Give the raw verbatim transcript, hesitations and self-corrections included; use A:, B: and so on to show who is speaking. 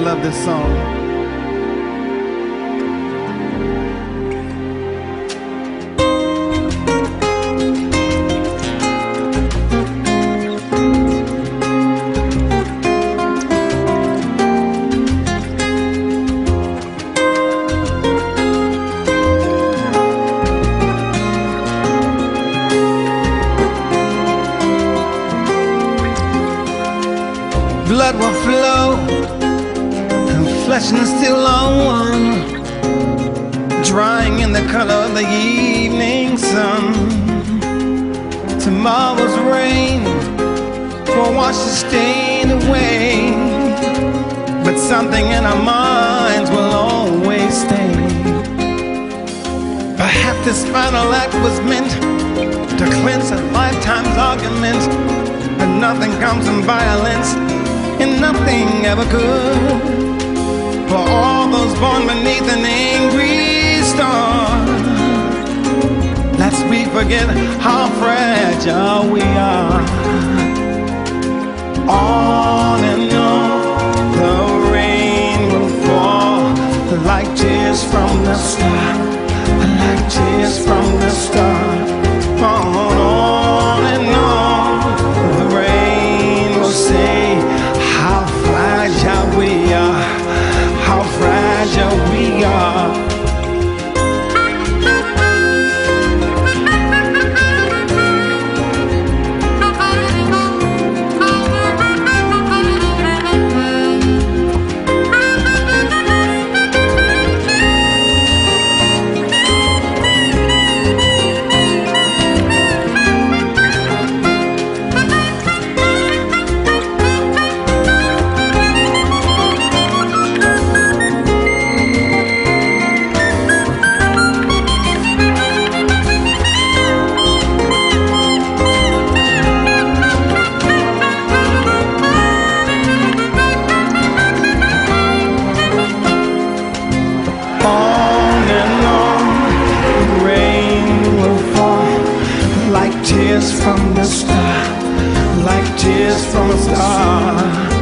A: love this song. Blood will flow, and flesh and steel are one, drying in the color of the evening sun. Tomorrow's rain will wash the stain away, but something in our minds will always stay. Perhaps this final act was meant to cleanse a lifetime's argument, but nothing comes from violence, and nothing ever could. For all those born beneath an angry star, lest we forget how fragile we are. On and on the rain will fall, like tears from the star, like tears from the star. On, on and on the rain will say how fragile we are, how fragile we are. Tears from the star, like tears from a star.